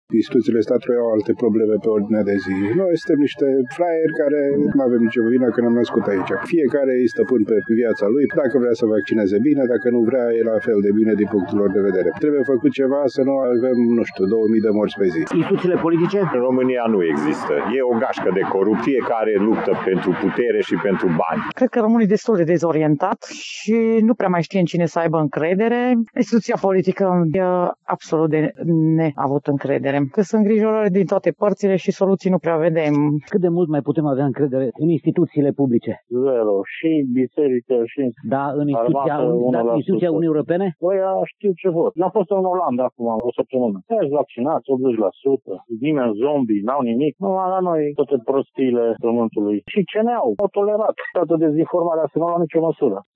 Instituțiile statului au alte probleme pe ordinea de zi. Noi suntem niște fraieri care nu avem nicio vină că ne-am născut aici. Fiecare e stăpân pe viața lui. Dacă vrea să vaccineze bine, dacă nu vrea, e la fel de bine din punctul lor de vedere. Trebuie făcut ceva să nu avem, 2000 de morți pe zi. Instituțiile politice? În România nu există. E o gașcă de corupție care luptă pentru putere și pentru bani. Cred că românul e destul de dezorientat și nu prea mai știe în cine să aibă încredere. Instituția politică e absolut de neavut încredere. Că sunt îngrijorări din toate părțile și soluții nu prea vedem. Cât de mult mai putem avea încredere în instituțiile publice? Zero. Și biserică, și Da, în instituția Uniunii Europene? Păi, știu ce vor. Am fost în Olanda acum o săptămână. Ești vaccinați 80%, nimeni zombie, n-au nimic. Nu, la noi toate prostiile pământului. Și ce ne-au? Au tolerat. Toată dezinformarea să nu la nicio măsură.